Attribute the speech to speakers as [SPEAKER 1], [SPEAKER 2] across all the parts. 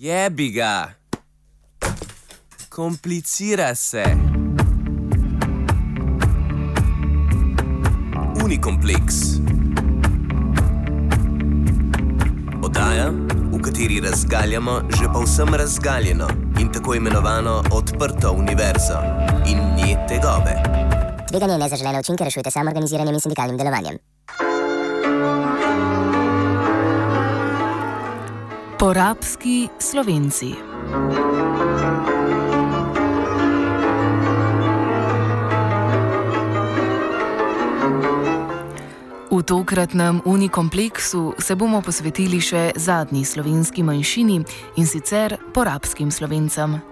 [SPEAKER 1] Jebi ga. Komplicira se. Unikompleks. Oddaja, v kateri razgaljamo že povsem razgaljeno in tako imenovano odprto univerzo in nje tegobe.
[SPEAKER 2] Tveganje nezaželene učinke rešujete samoorganiziranim in sindikalnim delovanjem.
[SPEAKER 3] Porabski Slovenci. V tokratnem Unikompleksu se bomo posvetili še zadnji slovenski manjšini, in sicer porabskim Slovencem.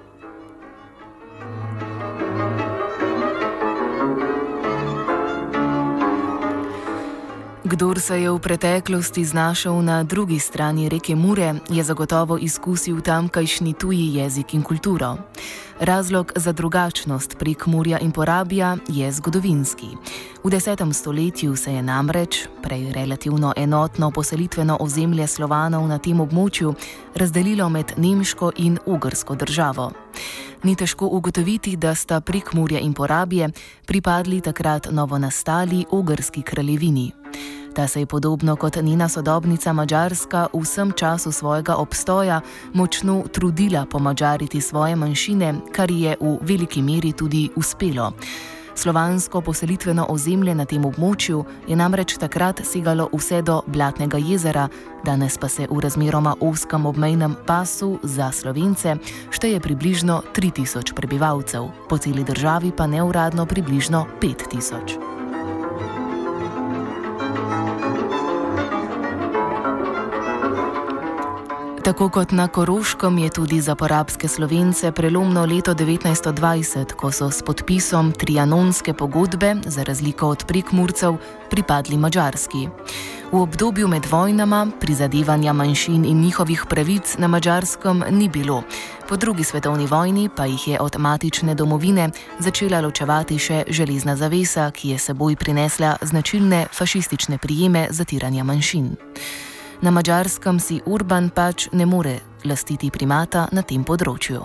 [SPEAKER 3] Kdor se je v preteklosti znašel na drugi strani reke Mure, je zagotovo izkusil tamkajšnji tuji jezik in kulturo. Razlog za drugačnost Prekmurja in Porabja je zgodovinski. V 10. stoletju se je namreč, prej relativno enotno poselitveno ozemlje Slovanov na tem območju, razdelilo med nemško in ugrsko državo. Ni težko ugotoviti, da sta Prekmurje in Porabje pripadli takrat novonastali ugrski kraljevini. Ta se je podobno kot njena sodobnica Madžarska v vsem času svojega obstoja močno trudila pomadžariti svoje manjšine, kar je v veliki meri tudi uspelo. Slovansko poselitveno ozemlje na tem območju je namreč takrat segalo vse do Blatnega jezera, danes pa se v razmeroma ozkem obmejnem pasu za Slovence šteje približno 3000 prebivalcev, po celi državi pa neuradno približno 5000. Tako kot na Koroškem je tudi za porabske Slovence prelomno leto 1920, ko so s podpisom Trianonske pogodbe, za razliko od Prekmurcev, pripadli Madžarski. V obdobju med vojnama prizadevanja manjšin in njihovih pravic na Madžarskem ni bilo. Po drugi svetovni vojni pa jih je od matične domovine začela ločevati še železna zavesa, ki je seboj prinesla značilne fašistične prijeme zatiranja manjšin. Na Madžarskem si Urban pač ne more lastiti primata na tem področju.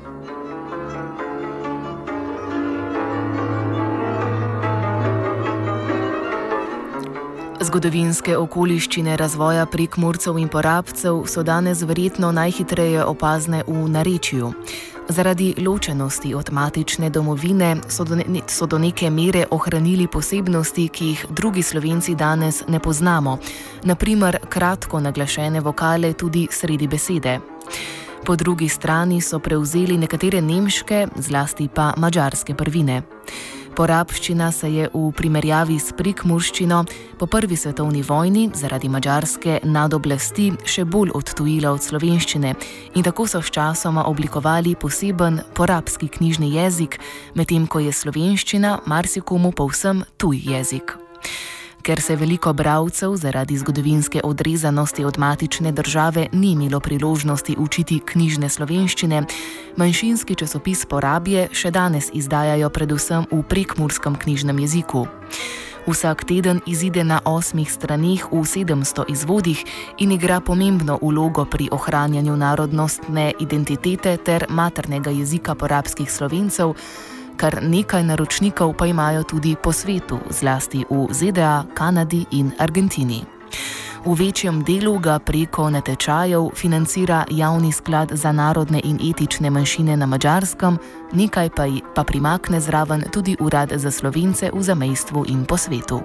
[SPEAKER 3] Zgodovinske okoliščine razvoja Prekmurcev in Porabcev so danes verjetno najhitreje opazne v narečju. Zaradi ločenosti od matične domovine so do neke mere ohranili posebnosti, ki jih drugi Slovenci danes ne poznamo, na primer kratko naglašene vokale tudi sredi besede. Po drugi strani so prevzeli nekatere nemške, zlasti pa madžarske prvine. Porabščina se je v primerjavi s prekmurščino po prvi svetovni vojni zaradi madžarske nadoblasti še bolj odtujila od slovenščine in tako so sčasoma oblikovali poseben porabski knjižni jezik, medtem ko je slovenščina marsikomu povsem tuj jezik. Ker se veliko bralcev zaradi zgodovinske odrezanosti od matične države ni imelo priložnosti učiti knjižne slovenščine, manjšinski časopis Porabje še danes izdajajo predvsem v prekmurskem knjižnem jeziku. Vsak teden izide na 8 straneh v 700 izvodih in igra pomembno vlogo pri ohranjanju narodnostne identitete ter maternega jezika porabskih Slovencev, kar nekaj naročnikov pa imajo tudi po svetu, zlasti v ZDA, Kanadi in Argentini. V večjem delu ga preko natečajev financira Javni sklad za narodne in etične manjšine na Madžarskem, nekaj pa primakne zraven tudi Urad za Slovence v zamejstvu in po svetu.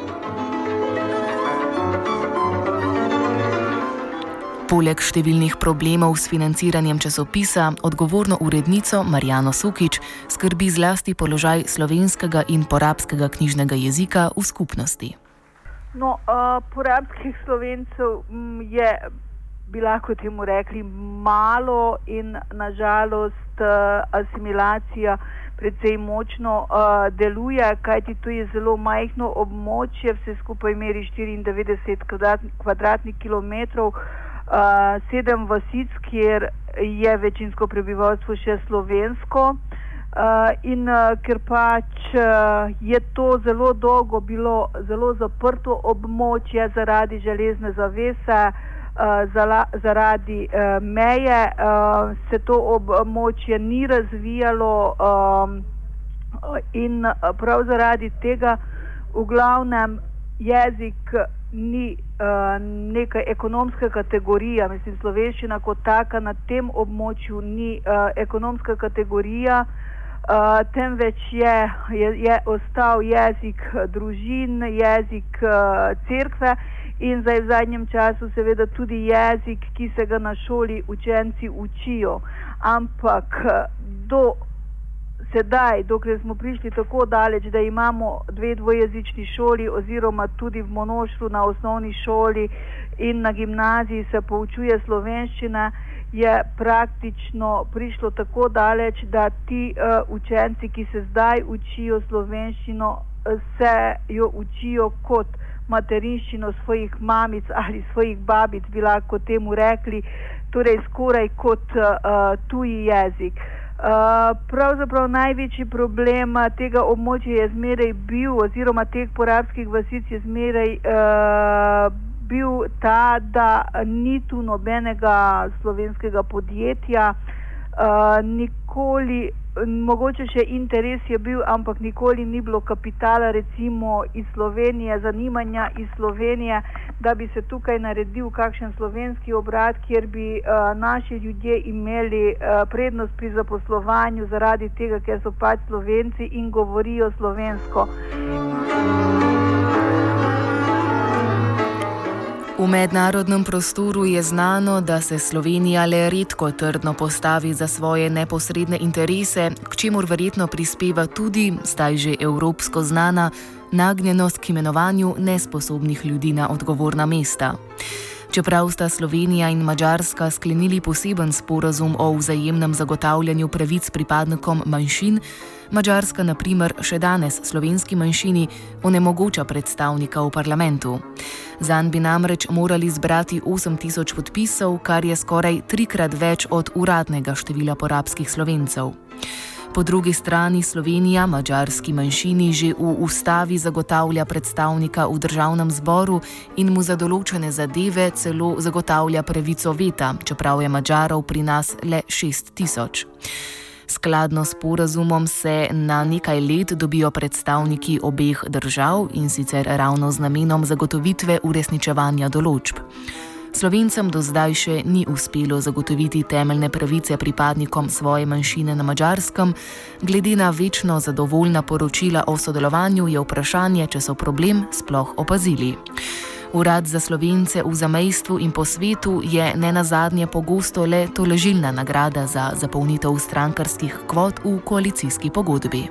[SPEAKER 3] Poleg številnih problemov s financiranjem časopisa, odgovorno urednico Marjano Sukič skrbi zlasti položaj slovenskega in porabskega knjižnega jezika v skupnosti.
[SPEAKER 4] Porabskih Slovencev je, bi lahko temu rekli, malo in nažalost asimilacija precej močno deluje, kajti to je zelo majhno območje, vse skupaj meri 94 kvadratnih kilometrov, 7 vasic, kjer je večinsko prebivalstvo še slovensko, in ker pač je to zelo dolgo bilo zelo zaprto območje zaradi železne zavese, zaradi meje se to območje ni razvijalo in prav zaradi tega v glavnem jezik ni neka ekonomska kategorija. Mislim, slovenščina kot taka na tem območju ni ekonomska kategorija, temveč je ostal jezik družin, jezik cerkve in zdaj v zadnjem času seveda tudi jezik, ki se ga na šoli učenci učijo. Ampak do sedaj, dokler smo prišli tako daleč, da imamo 2 dvojezični šoli oziroma tudi v Monošru na osnovni šoli in na gimnaziji se poučuje slovenščina, je praktično prišlo tako daleč, da ti učenci, ki se zdaj učijo slovenščino, se jo učijo kot materinščino svojih mamic ali svojih babic, bi lahko temu rekli, torej skoraj kot tuji jezik. Pravzaprav največji problem tega območja je zmeraj bil, oziroma teh porabskih vasic je zmeraj bil ta, da ni tu nobenega slovenskega podjetja, nikoli, mogoče še interes je bil, ampak nikoli ni bilo kapitala recimo iz Slovenije, zanimanja iz Slovenije, da bi se tukaj naredil kakšen slovenski obrat, kjer bi naši ljudje imeli prednost pri zaposlovanju zaradi tega, ker so pač Slovenci in govorijo slovensko.
[SPEAKER 3] V mednarodnem prostoru je znano, da se Slovenija le redko trdno postavi za svoje neposredne interese, k čemur verjetno prispeva tudi, zdaj že evropsko znana, nagnjenost k imenovanju nesposobnih ljudi na odgovorna mesta. Čeprav sta Slovenija in Madžarska sklenili poseben sporazum o vzajemnem zagotavljanju pravic pripadnikom manjšin, Madžarska na primer še danes slovenski manjšini onemogoča predstavnika v parlamentu. Zanj bi namreč morali zbrati 8.000 podpisov, kar je skoraj 3-krat več od uradnega števila porabskih Slovencev. Po drugi strani Slovenija madžarski manjšini že v ustavi zagotavlja predstavnika v državnem zboru in mu za določene zadeve celo zagotavlja pravico veta, čeprav je Madžarov pri nas le 6.000. Skladno s sporazumom se na nekaj let dobijo predstavniki obeh držav in sicer ravno z namenom zagotovitve uresničevanja določb. Slovencem do zdaj še ni uspelo zagotoviti temeljne pravice pripadnikom svoje manjšine na Madžarskem, glede na večno zadovoljna poročila o sodelovanju je vprašanje, če so problem sploh opazili. Urad za Slovence v zamejstvu in po svetu je nenazadnje pogosto le tolažilna nagrada za zapolnitev strankarskih kvot v koalicijski pogodbi.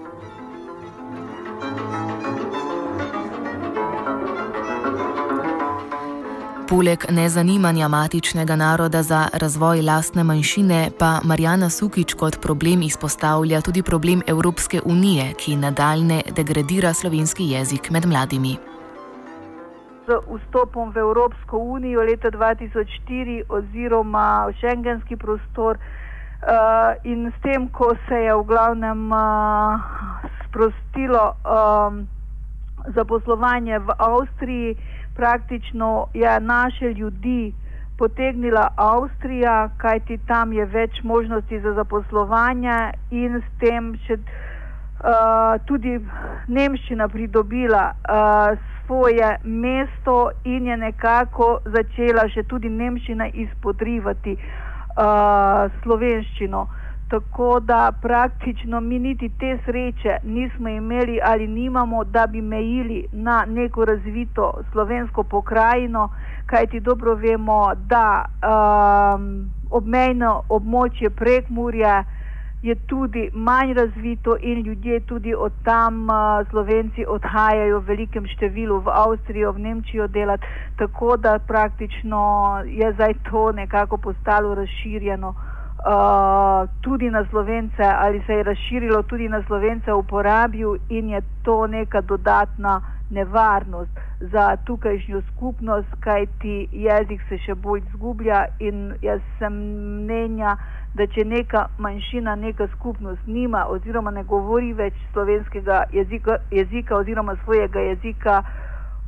[SPEAKER 3] Poleg nezanimanja matičnega naroda za razvoj lastne manjšine pa Marjana Sukič kot problem izpostavlja tudi problem Evropske unije, ki nadaljnje degradira slovenski jezik med mladimi.
[SPEAKER 4] Z vstopom v Evropsko unijo leta 2004 oziroma v šengenski prostor in s tem, ko se je v glavnem sprostilo zaposlovanje v Avstriji, praktično je naše ljudi potegnila Avstrija, kajti tam je več možnosti za zaposlovanje in s tem še tudi nemščina pridobila svoje mesto in je nekako začela še tudi nemščina izpodrivati slovenščino. Tako da praktično mi niti te sreče nismo imeli ali nimamo, da bi mejili na neko razvito slovensko pokrajino, kajti dobro vemo, da obmejno območje Prekmurja je tudi manj razvito in ljudje tudi od tam Slovenci odhajajo v velikem številu v Avstrijo, v Nemčijo delati, tako da praktično je zdaj to nekako postalo razširjeno tudi na Slovence ali se je razširilo tudi na Slovence v Porabju in je to neka dodatna nevarnost za tukajšnjo skupnost, kajti jezik se še bolj izgublja in jaz sem mnenja, da če neka manjšina, neka skupnost nima oziroma ne govori več slovenskega jezika oziroma svojega jezika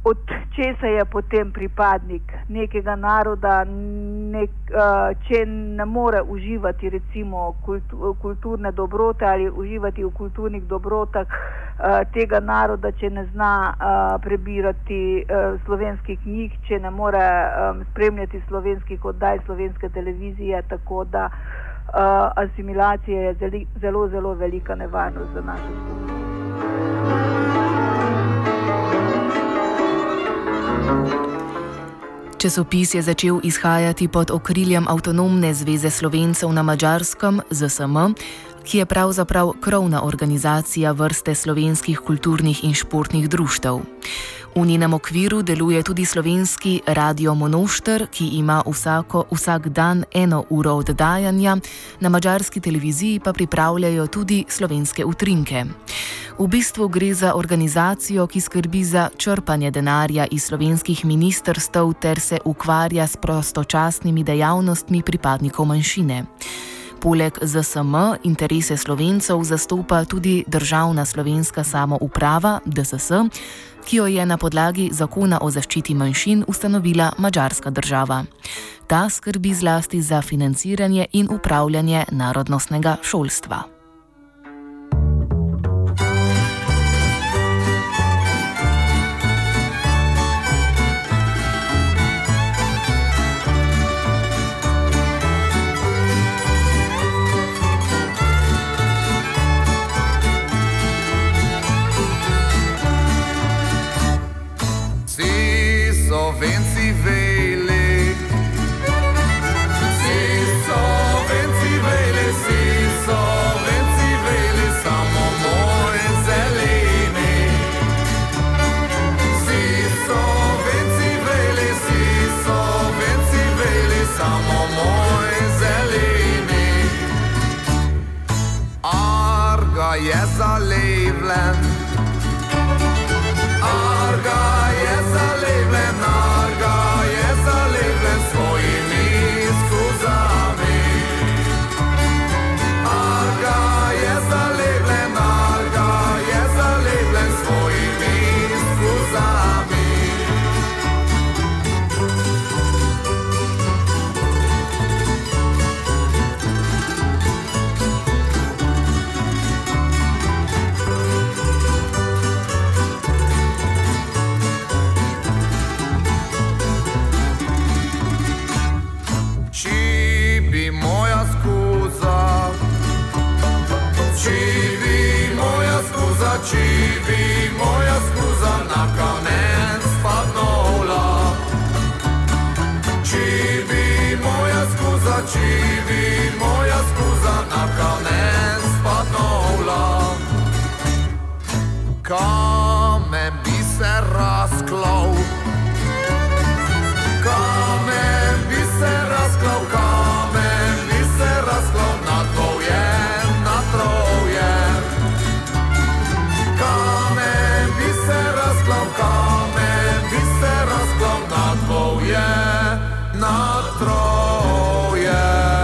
[SPEAKER 4] od česa je potem pripadnik nekega naroda, če ne more uživati recimo kulturne dobrote ali uživati v kulturnih dobrotah tega naroda, če ne zna prebirati slovenskih knjig, če ne more spremljati slovenskih oddaj slovenske televizije, tako da asimilacija je zelo, zelo velika nevarnost za našo skupnost.
[SPEAKER 3] Časopis je začel izhajati pod okriljem Avtonomne zveze Slovencev na Madžarskem, ZSM, ki je pravzaprav krovna organizacija vrste slovenskih kulturnih in športnih društev. V njenem okviru deluje tudi slovenski Radio Monošter, ki ima vsak dan 1 uro oddajanja, na madžarski televiziji pa pripravljajo tudi slovenske utrinke. V bistvu gre za organizacijo, ki skrbi za črpanje denarja iz slovenskih ministrstev ter se ukvarja s prostočasnimi dejavnostmi pripadnikov manjšine. Poleg ZSM interese Slovencev zastopa tudi Državna slovenska samouprava, DSS, ki jo je na podlagi Zakona o zaščiti manjšin ustanovila madžarska država. Ta skrbi zlasti za financiranje in upravljanje narodnostnega šolstva.
[SPEAKER 5] Slovenci veli, samo moj zeleni. Slovenci veli, samo moj zeleni. Arga je zalevlen, Arga je zalevlen svojimi skuzami. Arga je zalevlen svojimi skuzami. Či bi moja skuza na kamen spadnola. Či bi moja skuza na kamen spadnola. Kamen bi se razklal, kamen bi se razklal na dvoje, na troje. Kamen bi se razklal na dvoje, na troje.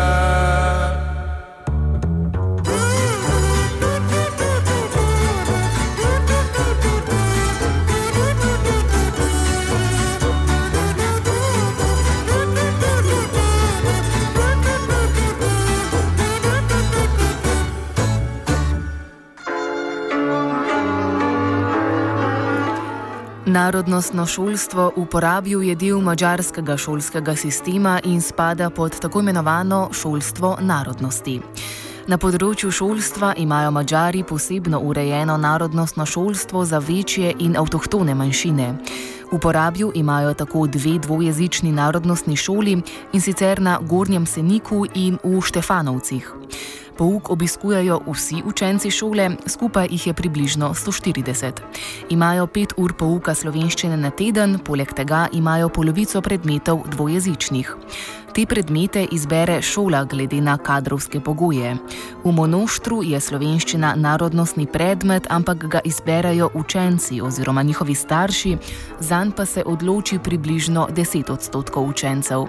[SPEAKER 3] Narodnostno šolstvo v Porabju je del madžarskega šolskega sistema in spada pod tako imenovano šolstvo narodnosti. Na področju šolstva imajo Madžari posebno urejeno narodnostno šolstvo za večje in avtohtone manjšine. V Porabju imajo tako 2 dvojezični narodnostni šoli, in sicer na Gornjem Seniku in v Štefanovcih. Pouk obiskujejo vsi učenci šole, skupaj jih je približno 140. Imajo 5 ur pouka slovenščine na teden, poleg tega imajo polovico predmetov dvojezičnih. Te predmete izbere šola glede na kadrovske pogoje. V Monoštru je slovenščina narodnostni predmet, ampak ga izberejo učenci oziroma njihovi starši, zanj pa se odloči približno 10% učencev.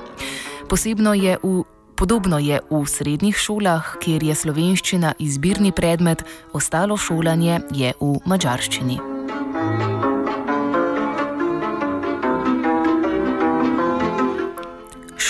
[SPEAKER 3] Podobno je v srednjih šolah, kjer je slovenščina izbirni predmet, ostalo šolanje je v madžarščini.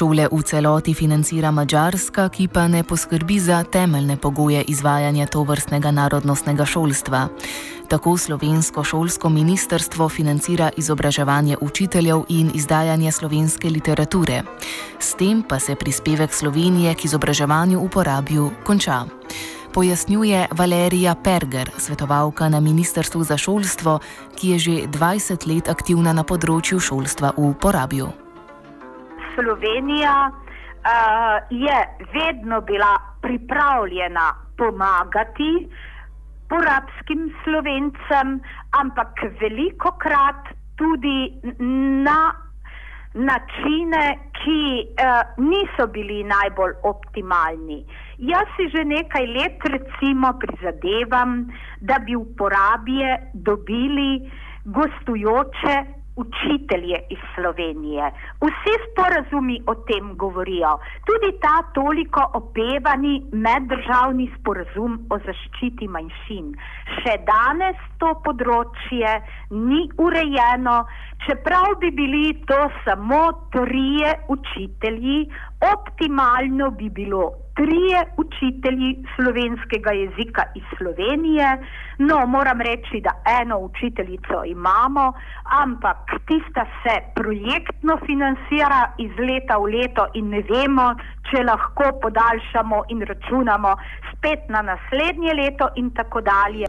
[SPEAKER 3] Šole v celoti financira Madžarska, ki pa ne poskrbi za temeljne pogoje izvajanja tovrstnega narodnostnega šolstva. Tako slovensko šolsko ministrstvo financira izobraževanje učiteljev in izdajanje slovenske literature. S tem pa se prispevek Slovenije k izobraževanju v Porabju konča. Pojasnjuje Valerija Perger, svetovalka na Ministrstvu za šolstvo, ki je že 20 let aktivna na področju šolstva v Porabju.
[SPEAKER 6] Slovenija je vedno bila pripravljena pomagati porabskim Slovencem, ampak velikokrat tudi na načine, ki niso bili najbolj optimalni. Jaz si že nekaj let recimo prizadevam, da bi v Porabje dobili gostujoče učitelje iz Slovenije. Vsi sporazumi o tem govorijo. Tudi ta toliko opevani meddržavni sporazum o zaščiti manjšin. Še danes to področje ni urejeno, čeprav bi bili to samo 3 učitelji, optimalno bi bilo 3 učitelji slovenskega jezika iz Slovenije. No, moram reči, da 1 učiteljico imamo, ampak tista se projektno financira iz leta v leto in ne vemo, če lahko podaljšamo in računamo spet na naslednje leto in tako dalje.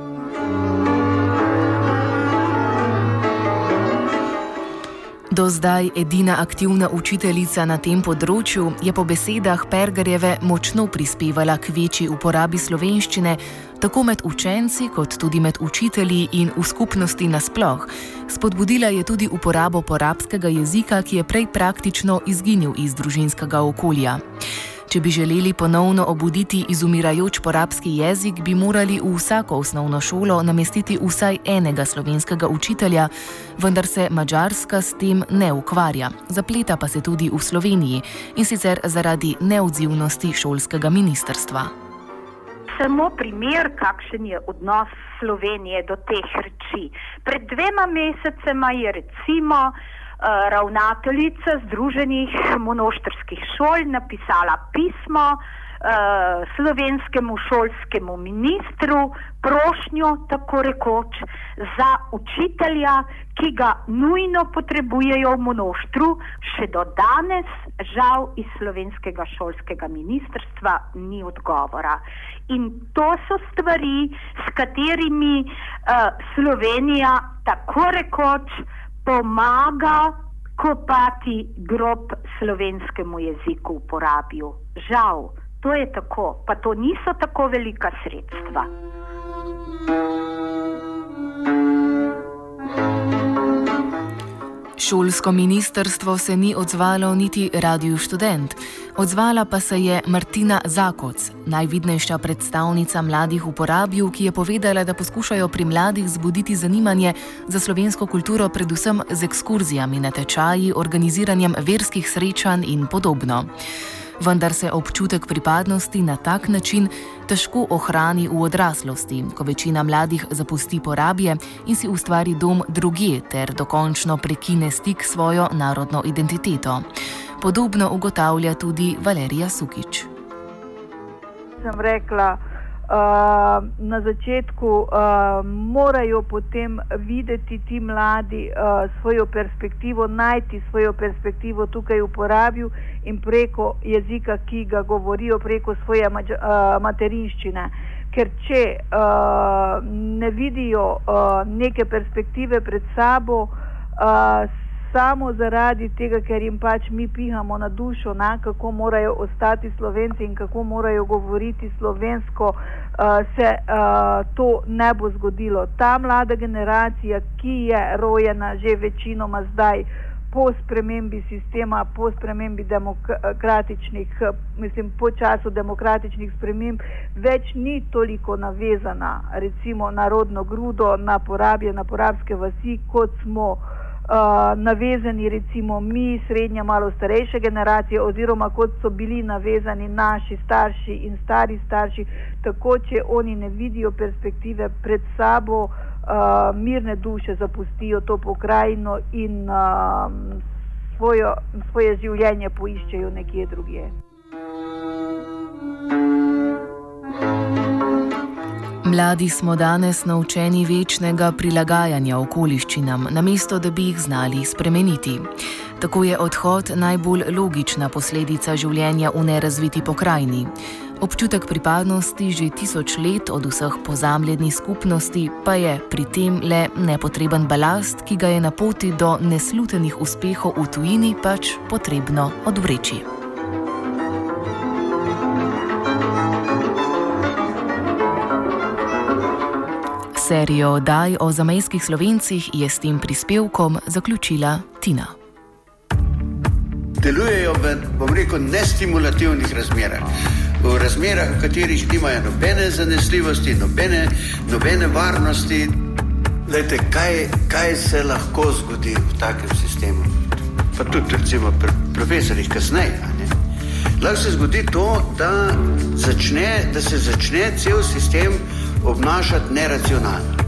[SPEAKER 3] Do zdaj edina aktivna učiteljica na tem področju je po besedah Pergerjeve močno prispevala k večji uporabi slovenščine, tako med učenci kot tudi med učitelji in v skupnosti nasploh. Spodbudila je tudi uporabo porabskega jezika, ki je prej praktično izginil iz družinskega okolja. Če bi želeli ponovno obuditi izumirajoč porabski jezik, bi morali v vsako osnovno šolo namestiti vsaj enega slovenskega učitelja, vendar se Madžarska s tem ne ukvarja. Zapleta pa se tudi v Sloveniji, in sicer zaradi neodzivnosti šolskega ministrstva.
[SPEAKER 6] Samo primer, kakšen je odnos Slovenije do teh reči. Pred 2 mesecema je recimo ravnateljica Združenih monoštrskih šol napisala pismo slovenskemu šolskemu ministru, prošnjo tako rekoč za učitelja, ki ga nujno potrebujejo v monoštru. Še do danes žal iz slovenskega šolskega ministrstva ni odgovora. In to so stvari, s katerimi Slovenija tako rekoč pomaga kopati grob slovenskemu jeziku v Porabju. Žal, to je tako, pa to niso tako velika sredstva.
[SPEAKER 3] Šolsko ministrstvo se ni odzvalo niti Radiu Študent. Odzvala pa se je Martina Zakoc, najvidnejša predstavnica mladih v Porabju, ki je povedala, da poskušajo pri mladih zbuditi zanimanje za slovensko kulturo predvsem z ekskurzijami na tečaji, organiziranjem verskih srečanj in podobno. Vendar se občutek pripadnosti na tak način težko ohrani v odraslosti, ko večina mladih zapusti Porabje in si ustvari dom drugje ter dokončno prekine stik s svojo narodno identiteto. Podobno ugotavlja tudi Valerija Sukič.
[SPEAKER 4] Sem rekla, na začetku morajo potem videti ti mladi svojo perspektivo, najti svojo perspektivo tukaj v Porabju in preko jezika, ki ga govorijo, preko svoje materinščine. Ker če ne vidijo neke perspektive pred sabo, samo zaradi tega, ker jim pač mi pihamo na dušo, kako morajo ostati Slovenci in kako morajo govoriti slovensko, se to ne bo zgodilo. Ta mlada generacija, ki je rojena že večinoma zdaj po spremembi sistema, po spremembi po času demokratičnih sprememb, več ni toliko navezana recimo na rodno grudo, na Porabje, na porabske vasi, kot smo navezani recimo mi, srednja, malo starejše generacije, oziroma kot so bili navezani naši starši in stari starši. Tako, če oni ne vidijo perspektive pred sabo, mirne duše zapustijo to pokrajino in svoje življenje poiščejo nekje drugje.
[SPEAKER 3] Mladi smo danes naučeni večnega prilagajanja okoliščinam, namesto da bi jih znali spremeniti. Tako je odhod najbolj logična posledica življenja v nerazviti pokrajini. Občutek pripadnosti že 1000 let od vseh pozamljenih skupnosti pa je pri tem le nepotreben balast, ki ga je na poti do neslutenih uspehov v tujini pač potrebno odvreči. Serijo oddaj o zamejskih Slovencih je s tem prispevkom zaključila Tina.
[SPEAKER 7] Delujejo v, bom rekel, nestimulativnih razmerah. V razmerah, v katerih nimajo nobene zanesljivosti, nobene varnosti. Glejte, kaj se lahko zgodi v takem sistemu? Pa tudi recimo pri profesorjih kasneje. Lahko se zgodi to, da se začne cel sistem obnašati neracionalno.